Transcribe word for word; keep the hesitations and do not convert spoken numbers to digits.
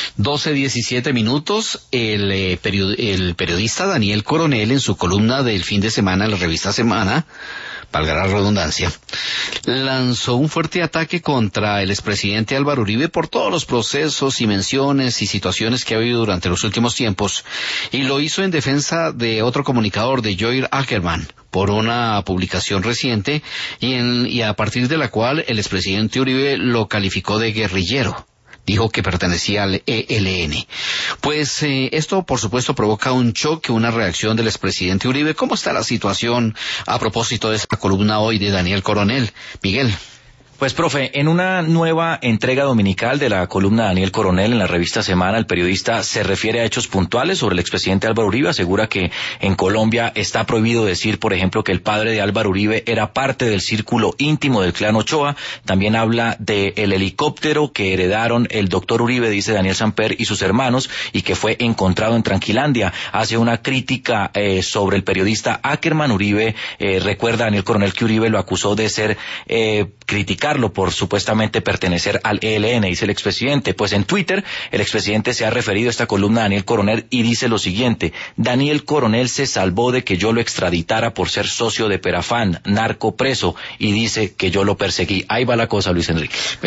doce diecisiete minutos, el, eh, period- el periodista Daniel Coronel, en su columna del fin de semana en la revista Semana, valga la redundancia, lanzó un fuerte ataque contra el expresidente Álvaro Uribe por todos los procesos y menciones y situaciones que ha habido durante los últimos tiempos, y lo hizo en defensa de otro comunicador, de Joel Ackerman, por una publicación reciente y, en, y a partir de la cual el expresidente Uribe lo calificó de guerrillero. Dijo que pertenecía al E L N. Pues eh, esto, por supuesto, provoca un choque, una reacción del expresidente Uribe. ¿Cómo está la situación a propósito de esta columna hoy de Daniel Coronel? Miguel. Pues, profe, en una nueva entrega dominical de la columna Daniel Coronel en la revista Semana, el periodista se refiere a hechos puntuales sobre el expresidente Álvaro Uribe. Asegura que en Colombia está prohibido decir, por ejemplo, que el padre de Álvaro Uribe era parte del círculo íntimo del clan Ochoa. También habla del helicóptero que heredaron el doctor Uribe, dice Daniel Samper, y sus hermanos, y que fue encontrado en Tranquilandia. Hace una crítica eh, sobre el periodista Ackerman. Uribe, eh, recuerda Daniel Coronel que Uribe lo acusó de ser eh, criticado por supuestamente pertenecer al E L N, dice el expresidente. Pues en Twitter el expresidente se ha referido a esta columna de Daniel Coronel y dice lo siguiente: Daniel Coronel se salvó de que yo lo extraditara por ser socio de Perafán, narco preso, y dice que yo lo perseguí. Ahí va la cosa, Luis Enrique.